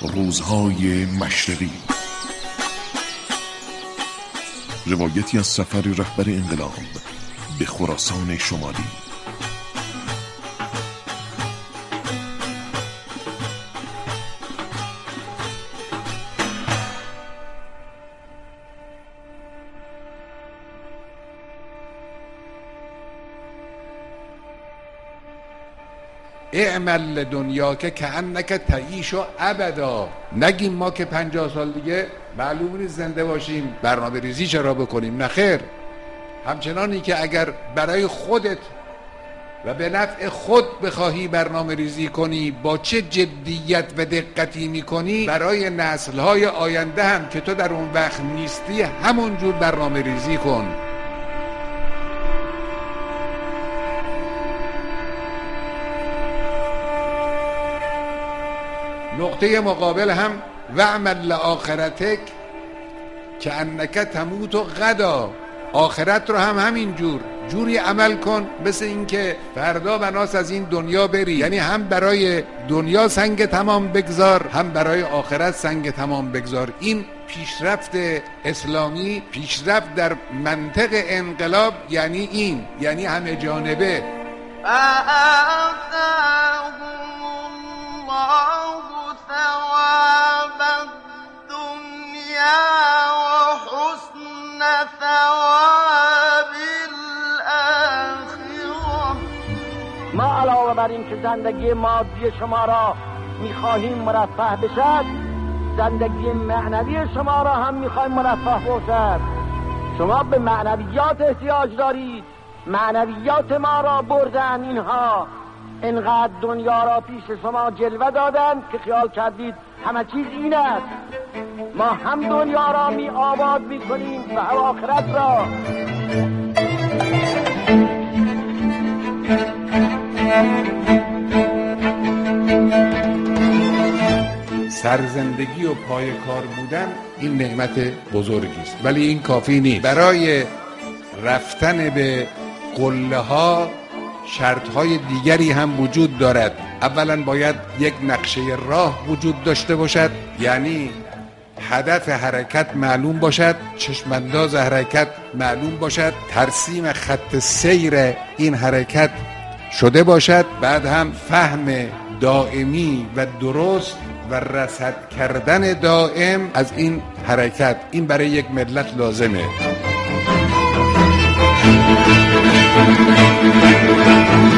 روزهای مشرقی، روایتی از سفر رهبر انقلاب به خراسان شمالی. اعمل دنیا که کأنک تعیش ابدا. نگیم ما که 50 سال دیگه معلوم نیست زنده باشیم، برنامه ریزی چرا بکنیم؟ نه خیر، همچنانی که اگر برای خودت و به نفع خود بخواهی برنامه ریزی کنی، با چه جدیت و دقتی میکنی، برای نسل‌های آینده هم که تو در اون وقت نیستی همونجور برنامه ریزی کن. نقطه مقابل هم وعمل لآخرتک که انک تموت و غدا. آخرت رو هم همین جوری عمل کن مثل این که فردا بناس از این دنیا بری، یعنی هم برای دنیا سنگ تمام بگذار، هم برای آخرت سنگ تمام بگذار. این پیشرفت اسلامی، پیشرفت در منطق انقلاب، یعنی این، یعنی همه جانبه. ثواب الدنیا و حسن ثواب الاخره. ما علاوه بر این که زندگی مادی شما را میخواهیم مرفه بشد، زندگی معنوی شما را هم میخواهیم مرفه باشد. شما به معنویات احتیاج دارید. معنویات ما را بردن اینها، اینقدر دنیا را پیش شما جلوه دادند که خیال کردید همه چیز این است. ما هم دنیا را می آباد می کنیم و آخرت را. سرزندگی و پای کار بودن این نعمت بزرگی است، ولی این کافی نیست. برای رفتن به قله ها شرط‌های دیگری هم وجود دارد. اولا باید یک نقشه راه وجود داشته باشد، یعنی هدف حرکت معلوم باشد، چشمانداز حرکت معلوم باشد، ترسیم خط سیر این حرکت شده باشد. بعد هم فهم دائمی و درست و رصد کردن دائم از این حرکت، این برای یک ملت لازمه.